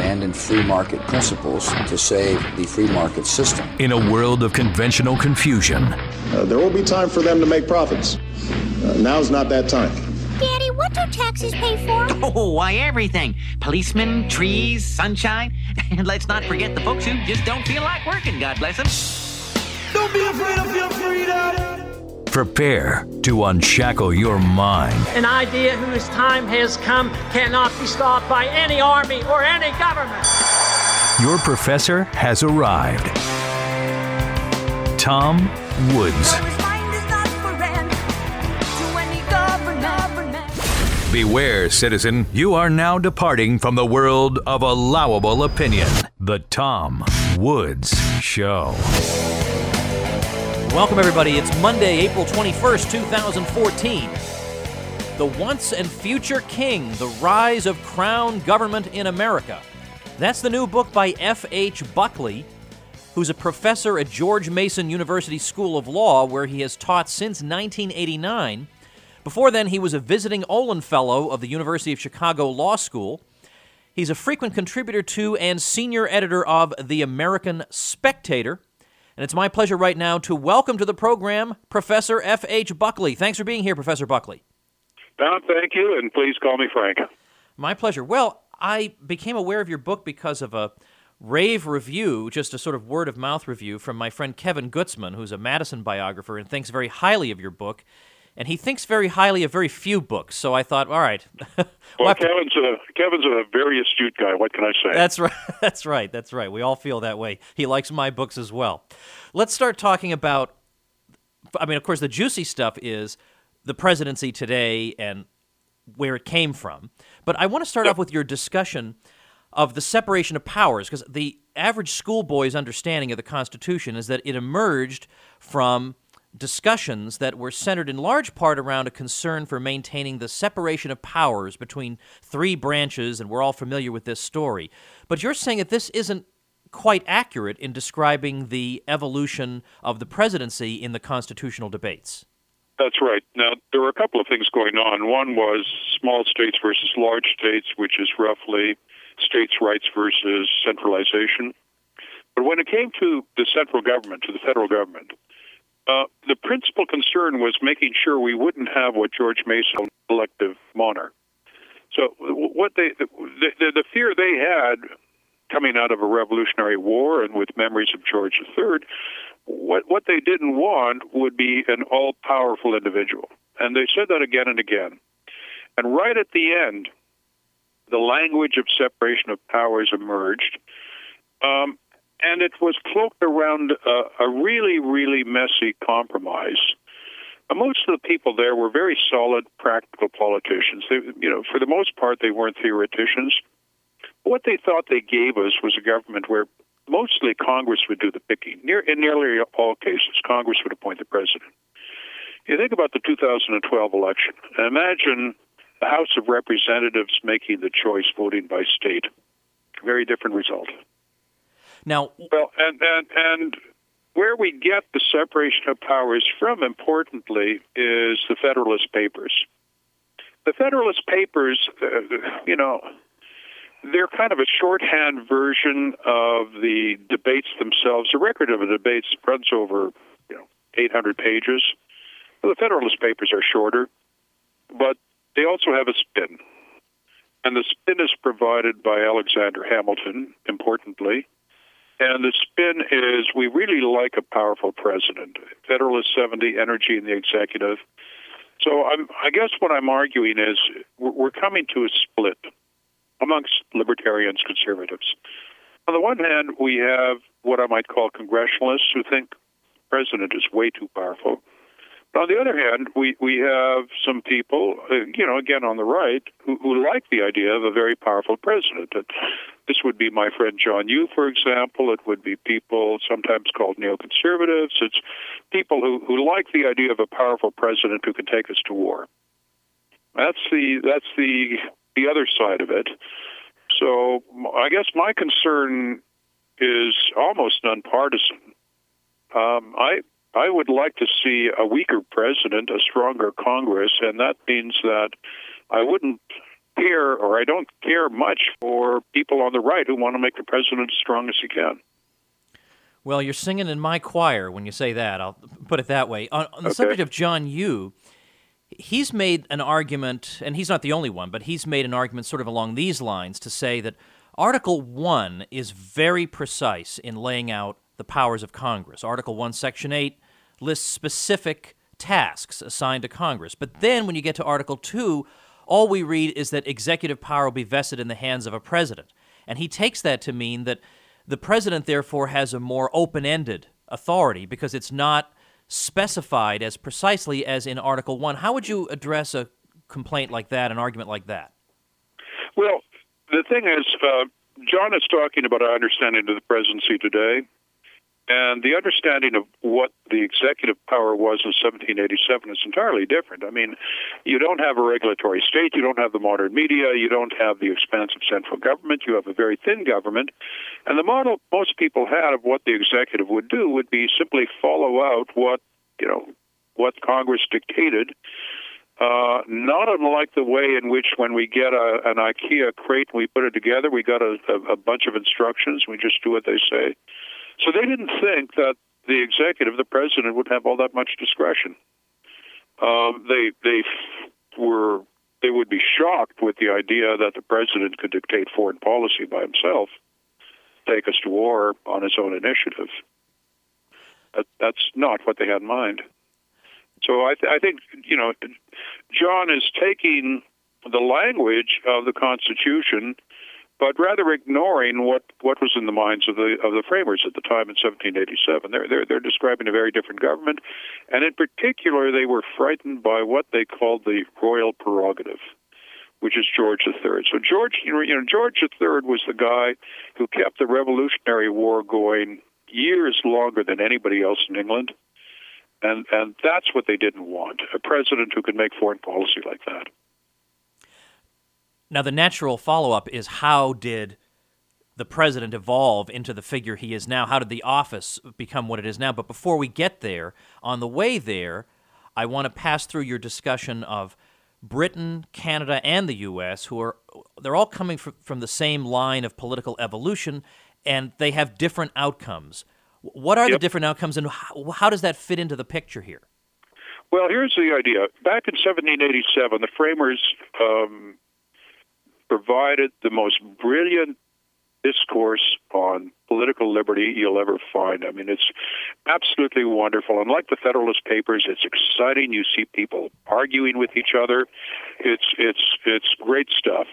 stand in free market principles to save the free market system. In a world of conventional confusion, there will be time for them to make profits. Now's not that time. Daddy, what do taxes pay for? Oh, why, everything. Policemen, trees, sunshine. And let's not forget the folks who just don't feel like working, God bless them. Don't be afraid of your freedom. Prepare to unshackle your mind. An idea whose time has come cannot be stopped by any army or any government. Your professor has arrived. Tom Woods. Beware, citizen, you are now departing from the world of allowable opinion. The Tom Woods Show. Welcome, everybody. It's Monday, April 21st, 2014. The Once and Future King, The Rise of Crown Government in America. That's the new book by F.H. Buckley, who's a professor at George Mason University School of Law, where he has taught since 1989. Before then, he was a visiting Olin Fellow of the University of Chicago Law School. He's a frequent contributor to and senior editor of The American Spectator. And it's my pleasure right now to welcome to the program Professor F.H. Buckley. Thanks for being here, Professor Buckley. Don, thank you, and please call me Frank. My pleasure. Well, I became aware of your book because of a rave review, just a sort of word-of-mouth review from my friend Kevin Gutzman, who's a Madison biographer and thinks very highly of your book. And he thinks very highly of very few books, so I thought, all right. Well, Kevin's a very astute guy. What can I say? That's right. That's right. We all feel that way. He likes my books as well. Let's start talking about, of course, the juicy stuff is the presidency today and where it came from. But I want to start off with your discussion of the separation of powers, because the average schoolboy's understanding of the Constitution is that it emerged from discussions that were centered in large part around a concern for maintaining the separation of powers between three branches, and we're all familiar with this story. But you're saying that this isn't quite accurate in describing the evolution of the presidency in the constitutional debates. That's right. Now, there were a couple of things going on. One was small states versus large states, which is roughly states' rights versus centralization. But when it came to the central government, to the federal government, the principal concern was making sure we wouldn't have what George Mason called elective monarch. So what the fear they had coming out of a Revolutionary War and with memories of George III, what they didn't want would be an all-powerful individual. And they said that again and again. And right at the end, the language of separation of powers emerged. And it was cloaked around a really, really messy compromise. Most of the people there were very solid, practical politicians. They, for the most part, they weren't theoreticians. What they thought they gave us was a government where mostly Congress would do the picking. In nearly all cases, Congress would appoint the president. You think about the 2012 election, and imagine the House of Representatives making the choice, voting by state. Very different result. Now, well, and where we get the separation of powers from, importantly, is the Federalist Papers. The Federalist Papers, they're kind of a shorthand version of the debates themselves. The record of the debates runs over, 800 pages. Well, the Federalist Papers are shorter, but they also have a spin. And the spin is provided by Alexander Hamilton, importantly. And the spin is, we really like a powerful president. Federalist 70, energy in the executive. So I guess what I'm arguing is we're coming to a split amongst libertarians, conservatives. On the one hand, we have what I might call congressionalists who think the president is way too powerful. But on the other hand, we have some people, again on the right, who like the idea of a very powerful president. This would be my friend John Yoo, for example. It would be people sometimes called neoconservatives. It's people who like the idea of a powerful president who can take us to war. That's the other side of it. So I guess my concern is almost nonpartisan. I would like to see a weaker president, a stronger Congress, and that means that I wouldn't care, or I don't care much for people on the right who want to make the president as strong as he can. Well, you're singing in my choir when you say that. I'll put it that way. On the subject of John Yoo, he's made an argument, and he's not the only one, but he's made an argument sort of along these lines to say that Article 1 is very precise in laying out the powers of Congress. Article 1, Section 8 lists specific tasks assigned to Congress. But then when you get to Article 2, all we read is that executive power will be vested in the hands of a president. And he takes that to mean that the president, therefore, has a more open-ended authority because it's not specified as precisely as in Article 1. How would you address a complaint like that, an argument like that? Well, the thing is, John is talking about our understanding of the presidency today, and the understanding of what the executive power was in 1787 is entirely different. I mean, you don't have a regulatory state, you don't have the modern media, you don't have the expansive central government, you have a very thin government, and the model most people had of what the executive would do would be simply follow out what Congress dictated. Not unlike the way in which when we get an IKEA crate and we put it together, we got a bunch of instructions, we just do what they say. So they didn't think that the executive, the president, would have all that much discretion. They would be shocked with the idea that the president could dictate foreign policy by himself, take us to war on his own initiative. That's not what they had in mind. So I think John is taking the language of the Constitution, but rather ignoring what was in the minds of the framers at the time in 1787. They're describing a very different government, and in particular, they were frightened by what they called the royal prerogative, which is George III. So George III was the guy who kept the Revolutionary War going years longer than anybody else in England, and that's what they didn't want, a president who could make foreign policy like that. Now, the natural follow-up is how did the president evolve into the figure he is now? How did the office become what it is now? But before we get there, on the way there, I want to pass through your discussion of Britain, Canada, and the U.S., they're all coming from the same line of political evolution, and they have different outcomes. What are the different outcomes, and how does that fit into the picture here? Well, here's the idea. Back in 1787, the framers provided the most brilliant discourse on political liberty you'll ever find. I mean, it's absolutely wonderful. And like the Federalist Papers, it's exciting. You see people arguing with each other. It's great stuff.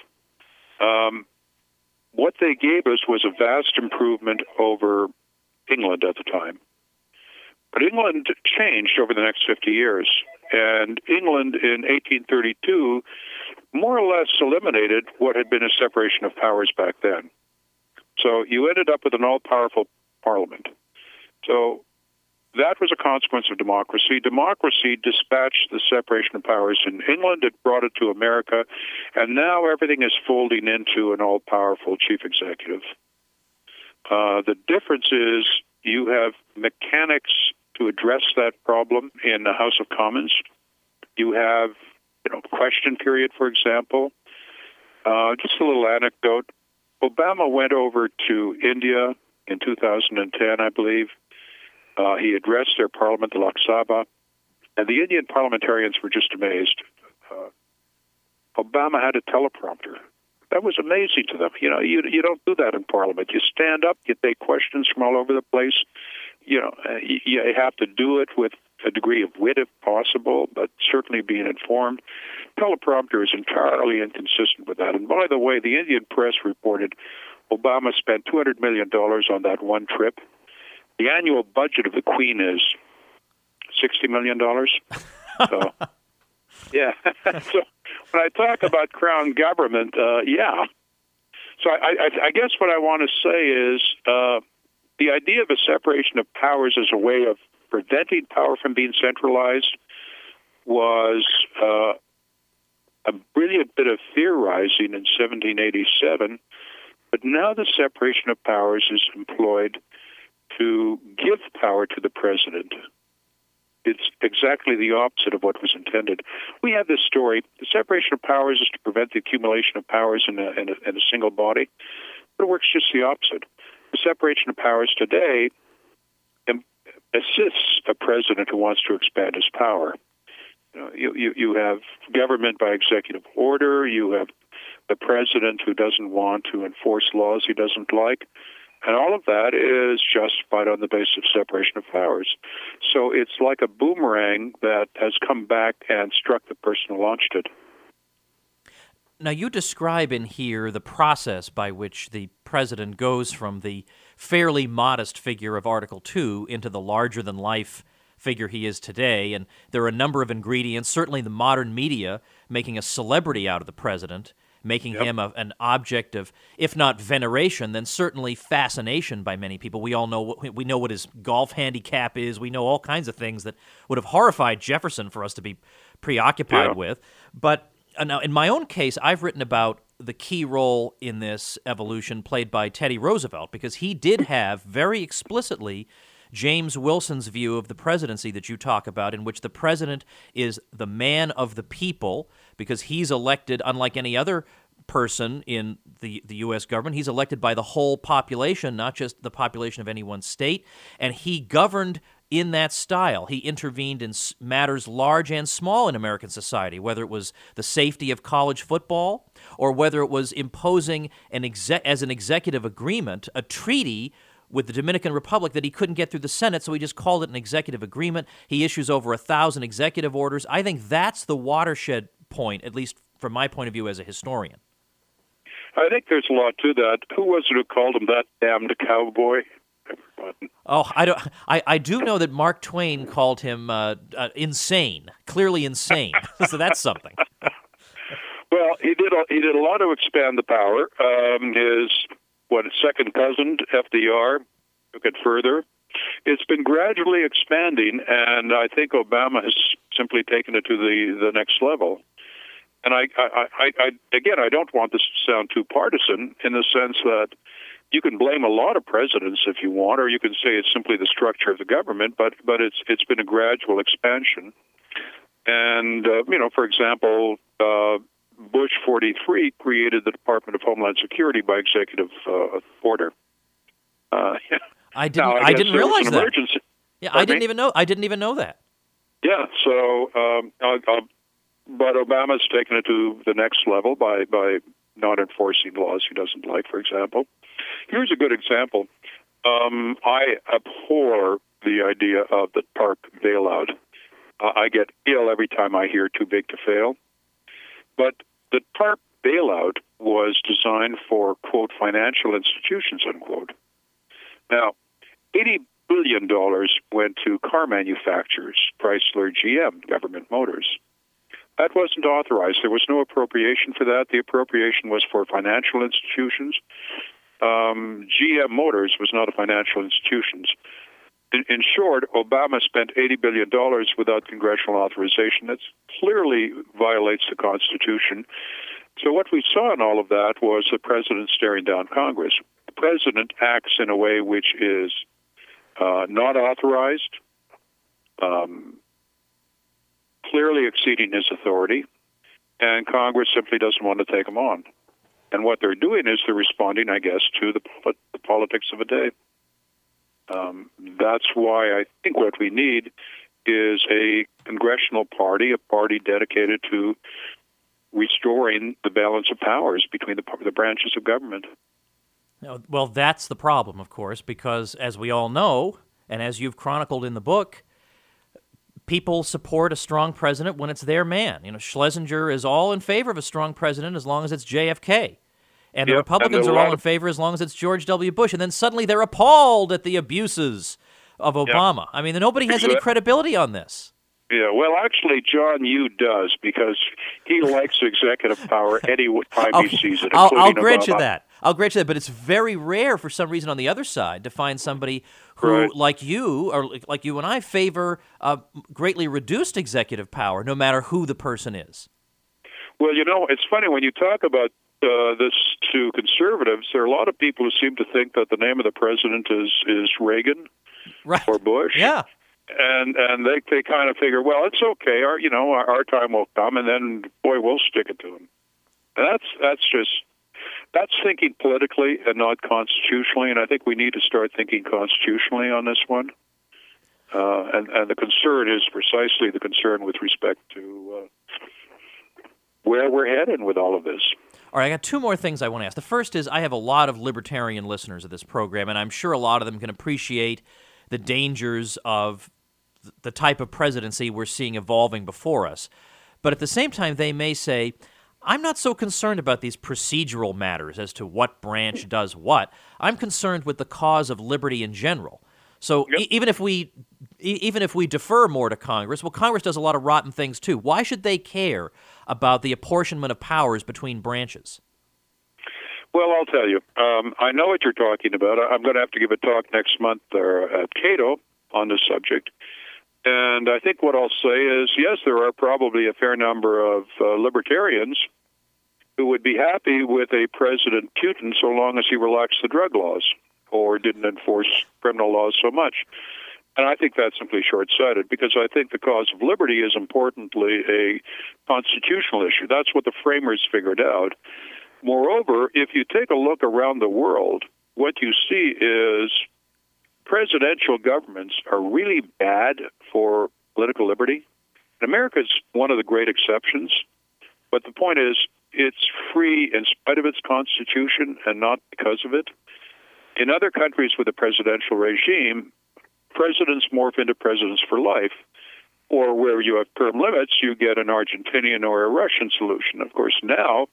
What they gave us was a vast improvement over England at the time. But England changed over the next 50 years. And England in 1832 more or less eliminated what had been a separation of powers back then. So you ended up with an all-powerful parliament. So that was a consequence of democracy. Democracy dispatched the separation of powers in England. It brought it to America. And now everything is folding into an all-powerful chief executive. The difference is you have mechanics to address that problem in the House of Commons. You have question period, for example. Just a little anecdote. Obama went over to India in 2010, I believe. He addressed their parliament, the Lok Sabha, and the Indian parliamentarians were just amazed. Obama had a teleprompter. That was amazing to them. You don't do that in Parliament. You stand up, you take questions from all over the place. You have to do it with a degree of wit if possible, but certainly being informed. Teleprompter is entirely inconsistent with that. And by the way, the Indian press reported Obama spent $200 million on that one trip. The annual budget of the Queen is $60 million. So, yeah. So when I talk about crown government, yeah. So I guess what I want to say is the idea of a separation of powers as a way of preventing power from being centralized was a brilliant bit of theorizing in 1787, but now the separation of powers is employed to give power to the president. it's exactly the opposite of what was intended. We have this story: the separation of powers is to prevent the accumulation of powers in a single body, but it works just the opposite. The separation of powers today assists a president who wants to expand his power. You have government by executive order. You have the president who doesn't want to enforce laws he doesn't like. And all of that is justified on the basis of separation of powers. So it's like a boomerang that has come back and struck the person who launched it. Now, you describe in here the process by which the president goes from the fairly modest figure of Article 2 into the larger-than-life figure he is today, and there are a number of ingredients, certainly the modern media making a celebrity out of the president, making him an object of, if not veneration, then certainly fascination by many people. We all know what his golf handicap is. We know all kinds of things that would have horrified Jefferson for us to be preoccupied with. But now, in my own case, I've written about the key role in this evolution played by Teddy Roosevelt, because he did have very explicitly James Wilson's view of the presidency that you talk about, in which the president is the man of the people, because he's elected, unlike any other person in the U.S. government, he's elected by the whole population, not just the population of any one state, and he governed in that style. He intervened in matters large and small in American society, whether it was the safety of college football or whether it was imposing as an executive agreement a treaty with the Dominican Republic that he couldn't get through the Senate, so he just called it an executive agreement. He issues over 1,000 executive orders. I think that's the watershed point, at least from my point of view as a historian. I think there's a lot to that. Who was it who called him that damned cowboy? Oh, I do know that Mark Twain called him insane, clearly insane. So that's something. Well, he did a lot to expand the power. His second cousin, FDR, took it further. It's been gradually expanding, and I think Obama has simply taken it to the next level. And I don't want this to sound too partisan in the sense that you can blame a lot of presidents if you want, or you can say it's simply the structure of the government, but it's been a gradual expansion. And, for example, Bush 43 created the Department of Homeland Security by executive order. I didn't realize that. Emergency. Yeah, I didn't even know that. Yeah, so but Obama's taken it to the next level by not enforcing laws he doesn't like, for example. Here's a good example. I abhor the idea of the TARP bailout. I get ill every time I hear too big to fail. But the TARP bailout was designed for, quote, financial institutions, unquote. Now, $80 billion went to car manufacturers, Chrysler, GM, Government Motors. That wasn't authorized. There was no appropriation for that. The appropriation was for financial institutions. GM Motors was not a financial institution. In short, Obama spent $80 billion without congressional authorization. That clearly violates the Constitution. So what we saw in all of that was the president staring down Congress. The president acts in a way which is not authorized, clearly exceeding his authority, and Congress simply doesn't want to take him on. And what they're doing is they're responding, I guess, to the politics of the day. That's why I think what we need is a congressional party, a party dedicated to restoring the balance of powers between the branches of government. Well, that's the problem, of course, because as we all know, and as you've chronicled in the book, people support a strong president when it's their man. Schlesinger is all in favor of a strong president as long as it's JFK. And the Republicans are all in favor as long as it's George W. Bush. And then suddenly they're appalled at the abuses of Obama. I mean, nobody has any credibility on this. Yeah, well, actually, John Yoo does, because he likes executive power any time he sees it. I'll grant you that. But it's very rare for some reason on the other side to find somebody who, like you, or like you and I, favor greatly reduced executive power, no matter who the person is. Well, it's funny when you talk about this to conservatives. There are a lot of people who seem to think that the name of the president is Reagan or Bush. Yeah. and they kind of figure, well, it's okay, our time will come, and then boy, we'll stick it to them. And that's thinking politically and not constitutionally, and I think we need to start thinking constitutionally on this one. And the concern is precisely the concern with respect to where we're headed with all of this. All right, I got two more things I want to ask. The first is I have a lot of libertarian listeners of this program, and I'm sure a lot of them can appreciate the dangers of the type of presidency we're seeing evolving before us. But at the same time, they may say, I'm not so concerned about these procedural matters as to what branch does what. I'm concerned with the cause of liberty in general. So even if we defer more to Congress, well, Congress does a lot of rotten things too. Why should they care about the apportionment of powers between branches? Well, I'll tell you. I know what you're talking about. I'm going to have to give a talk next month at Cato on this subject. And I think what I'll say is, yes, there are probably a fair number of libertarians who would be happy with a President Putin so long as he relaxed the drug laws or didn't enforce criminal laws so much. And I think that's simply short-sighted, because I think the cause of liberty is importantly a constitutional issue. That's what the framers figured out. Moreover, if you take a look around the world, what you see is presidential governments are really bad for political liberty. And America's one of the great exceptions. But the point is, it's free in spite of its constitution and not because of it. In other countries with a presidential regime, presidents morph into presidents for life. Or where you have term limits, you get an Argentinian or a Russian solution. Of course, now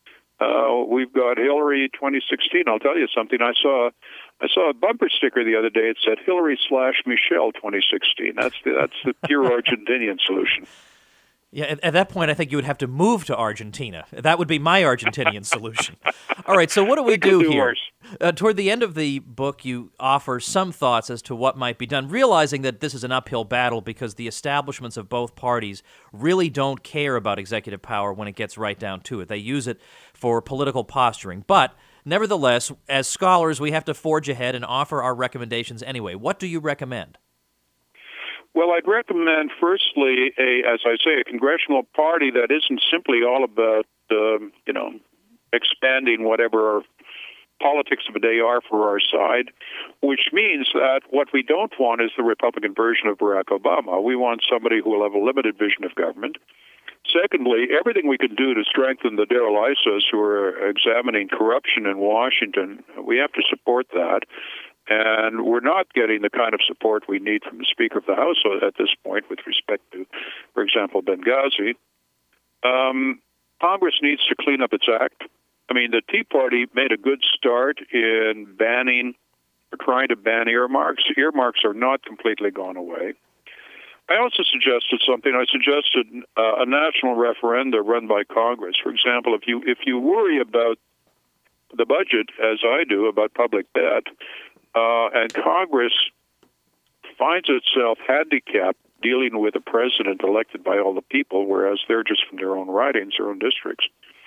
we've got Hillary 2016. I'll tell you something. I saw a bumper sticker the other day. It said Hillary/Michelle 2016. That's the pure Argentinian solution. Yeah, at that point, I think you would have to move to Argentina. That would be my Argentinian solution. All right, so what do we do here? Toward the end of the book, you offer some thoughts as to what might be done, realizing that this is an uphill battle because the establishments of both parties really don't care about executive power when it gets right down to it. They use it for political posturing. But nevertheless, as scholars, we have to forge ahead and offer our recommendations anyway. What do you recommend? Well, I'd recommend, firstly, a congressional party that isn't simply all about, expanding whatever politics of the day are for our side, which means that what we don't want is the Republican version of Barack Obama. We want somebody who will have a limited vision of government. Secondly, everything we can do to strengthen the Darrell Isas who are examining corruption in Washington, we have to support that. And we're not getting the kind of support we need from the Speaker of the House at this point with respect to, for example, Benghazi. Congress needs to clean up its act. I mean, the Tea Party made a good start in banning or trying to ban earmarks. Earmarks are not completely gone away. I also suggested something. I suggested a national referenda run by Congress. For example, if you worry about the budget, as I do, about public debt, and Congress finds itself handicapped dealing with a president elected by all the people, whereas they're just from their own ridings, their own districts,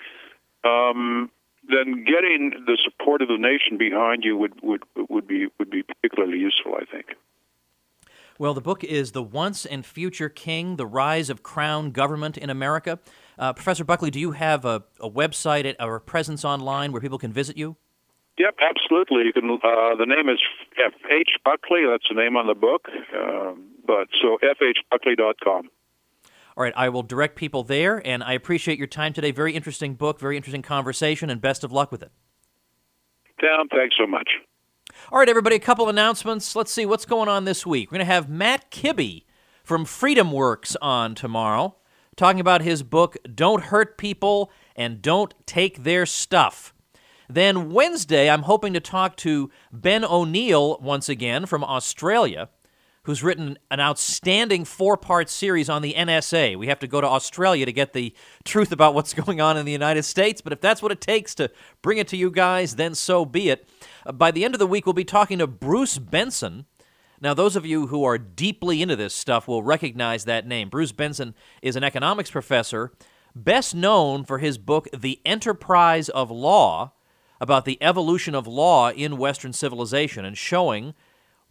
then getting the support of the nation behind you would be particularly useful, I think. Well, the book is The Once and Future King, The Rise of Crown Government in America. Professor Buckley, do you have a website or a presence online where people can visit you? Yep, absolutely. You can. The name is F.H. Buckley. That's the name on the book. So fhbuckley.com. All right, I will direct people there, and I appreciate your time today. Very interesting book, very interesting conversation, and best of luck with it. Tom, thanks so much. All right, everybody, a couple announcements. Let's see what's going on this week. We're going to have Matt Kibbe from Freedom Works on tomorrow, talking about his book, Don't Hurt People and Don't Take Their Stuff. Then Wednesday, I'm hoping to talk to Ben O'Neill once again from Australia, who's written an outstanding 4-part series on the NSA. We have to go to Australia to get the truth about what's going on in the United States, but if that's what it takes to bring it to you guys, then so be it. By the end of the week, we'll be talking to Bruce Benson. Now, those of you who are deeply into this stuff will recognize that name. Bruce Benson is an economics professor, best known for his book, The Enterprise of Law, about the evolution of law in Western civilization and showing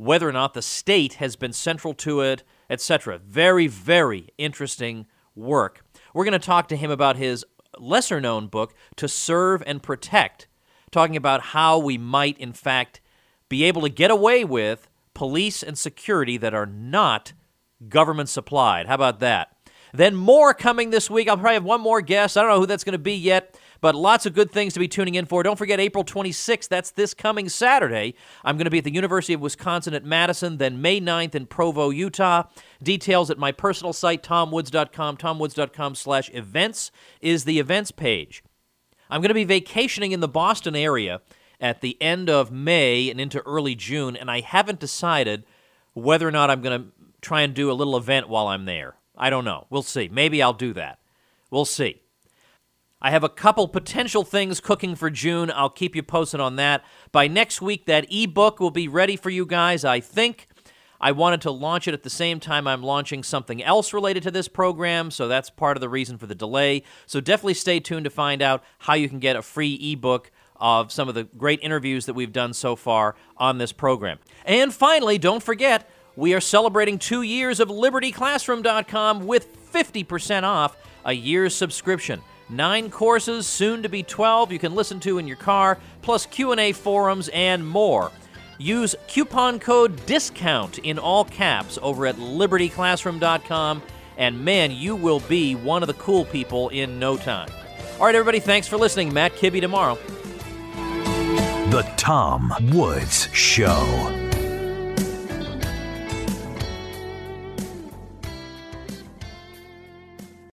whether or not the state has been central to it, etc. Very, very interesting work. We're going to talk to him about his lesser-known book, To Serve and Protect, talking about how we might, in fact, be able to get away with police and security that are not government-supplied. How about that? Then more coming this week. I'll probably have one more guest. I don't know who that's going to be yet, but lots of good things to be tuning in for. Don't forget April 26th. That's this coming Saturday. I'm going to be at the University of Wisconsin at Madison, then May 9th in Provo, Utah. Details at my personal site, tomwoods.com. tomwoods.com/events is the events page. I'm going to be vacationing in the Boston area at the end of May and into early June, and I haven't decided whether or not I'm going to try and do a little event while I'm there. I don't know. We'll see. Maybe I'll do that. We'll see. I have a couple potential things cooking for June. I'll keep you posted on that. By next week, that ebook will be ready for you guys, I think. I wanted to launch it at the same time I'm launching something else related to this program, so that's part of the reason for the delay. So definitely stay tuned to find out how you can get a free ebook of some of the great interviews that we've done so far on this program. And finally, don't forget, we are celebrating 2 years of LibertyClassroom.com with 50% off a year's subscription. 9 courses, soon to be 12, you can listen to in your car, plus Q&A forums and more. Use coupon code DISCOUNT in all caps over at LibertyClassroom.com, and man, you will be one of the cool people in no time. All right, everybody, thanks for listening. Matt Kibbe tomorrow. The Tom Woods Show.